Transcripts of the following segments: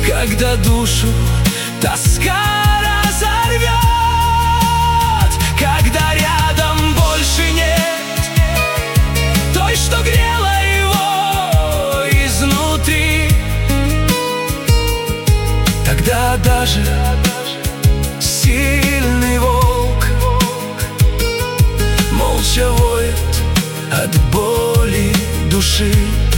когда душу тоска разорвет, когда рядом больше нет той, что грела его изнутри. Тогда даже сильный волк молча воет от боли души.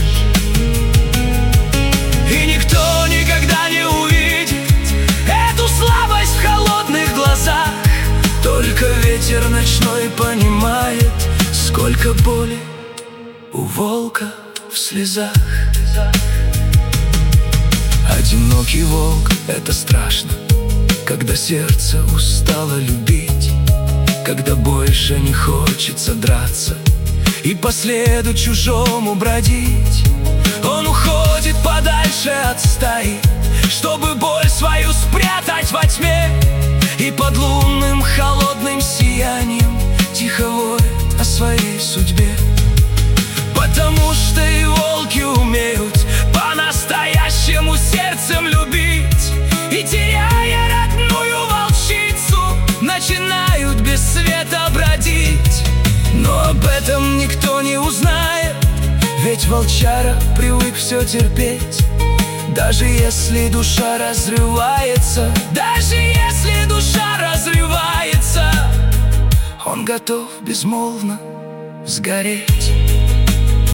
И никто никогда не увидит эту слабость в холодных глазах. Только ветер ночной понимает, сколько боли у волка в слезах. Одинокий волк — это страшно, когда сердце устало любить, когда больше не хочется драться и по следу чужому бродить. Он уходит подальше от стаи, чтобы боль свою спрятать во тьме, и под лунным холодным сиянием тихо воет о своей судьбе. Потому что и волки умеют по-настоящему сердцем любить, и теряя родную волчицу, начинают без света бродить. Но об этом никто не узнает, ведь волчара привык все терпеть. Даже если душа разрывается, даже если душа разрывается, он готов безмолвно сгореть.